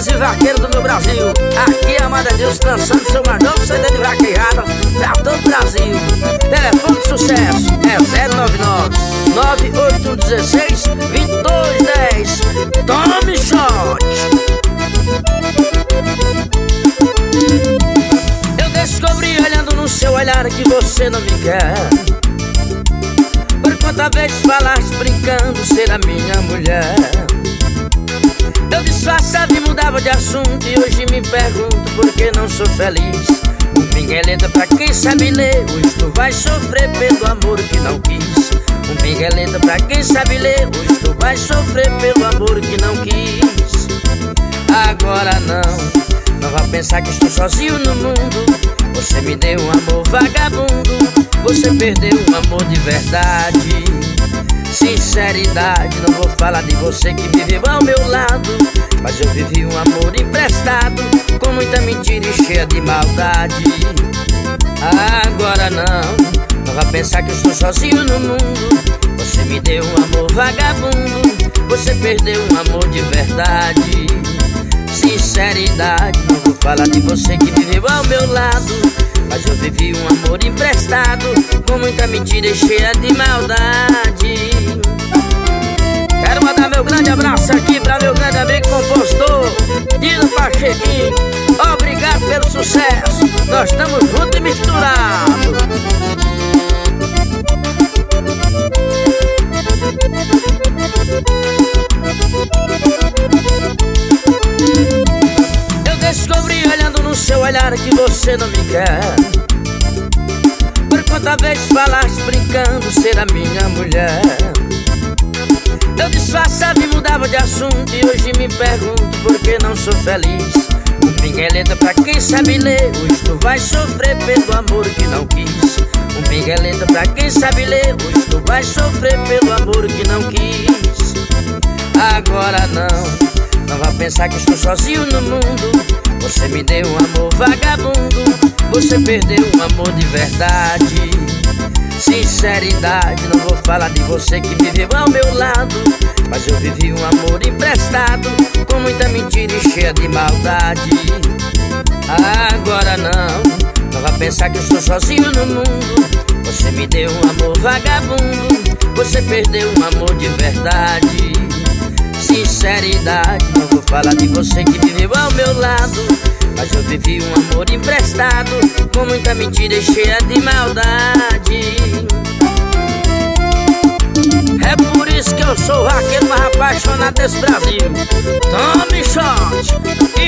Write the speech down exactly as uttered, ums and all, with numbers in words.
vaqueiros e vaqueiros do meu Brasil. Aqui é Amada Deus lançando seu mais novo C D de vaquejada pra todo o Brasil. Telefone de sucesso é zero nove nove, nove oito um um seis, dois dois um zero. Tome shot! Eu descobri olhando no seu olhar que você não me quer. Por quanta vez falaste brincando ser a minha mulher. Eu disfarçava e mudava de assunto e hoje me pergunto por que não sou feliz. Um pingue é letra pra quem sabe ler, hoje tu vai sofrer pelo amor que não quis. Um pingue é letra pra quem sabe ler, hoje tu vai sofrer pelo amor que não quis. Agora não, não vá pensar que estou sozinho no mundo. Você me deu um amor vagabundo, você perdeu um amor de verdade. Sinceridade, não vou falar de você que viveu ao meu lado, mas eu vivi um amor emprestado, com muita mentira e cheia de maldade. Agora não, não vá pensar que eu estou sozinho no mundo. Você me deu um amor vagabundo, você perdeu um amor de verdade. Sinceridade, não vou falar de você que viveu ao meu lado, mas eu vivi um amor emprestado, com muita mentira e cheia de maldade. Quero mandar meu grande abraço aqui pra meu grande amigo compositor Dino Pachequinho. Obrigado pelo sucesso, nós estamos juntos e misturados. Eu descobri olhando no seu olhar que você não me quer. Por quanta vez falaste brincando ser a minha mulher. Eu disfarçava e mudava de assunto e hoje me pergunto por que não sou feliz. Um pingue é letra pra quem sabe ler, hoje tu vai sofrer pelo amor que não quis. Um pingue é letra pra quem sabe ler, hoje tu vai sofrer pelo amor que não quis. Agora não, não vá pensar que estou sozinho no mundo. Você me deu um amor vagabundo, você perdeu um amor de verdade. Sinceridade, não vou falar de você que viveu ao meu lado, mas eu vivi um amor emprestado, com muita mentira e cheia de maldade. Agora não, não vá pensar que eu estou sozinho no mundo. Você me deu um amor vagabundo, você perdeu um amor de verdade. Sinceridade, não vou falar de você que viveu ao meu lado, mas eu vivi um amor emprestado, com muita mentira e cheia de maldade. É por isso que eu sou o vaqueiro mais apaixonado desse Brasil. Tome shot!